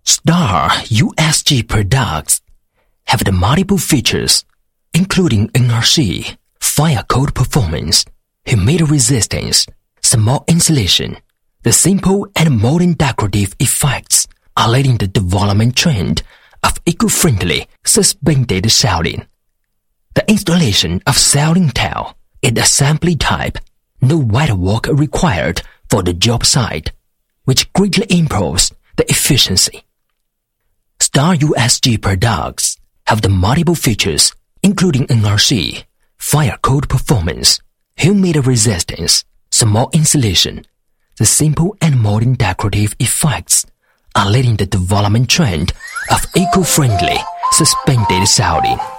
Star USG products have the multiple features, including NRC, fire code performance, humidity resistance, small insulation. The simple and modern decorative effects are leading the development trend of eco-friendly suspended shielding. The installation of shielding tile is assembly type, no wet work required for the job site, which greatly improves the efficiency. Star USG products have the multiple features, including NRC, fire code performance, humidity resistance, small insulation. The simple and modern decorative effects are leading the development trend of eco-friendly suspended shielding.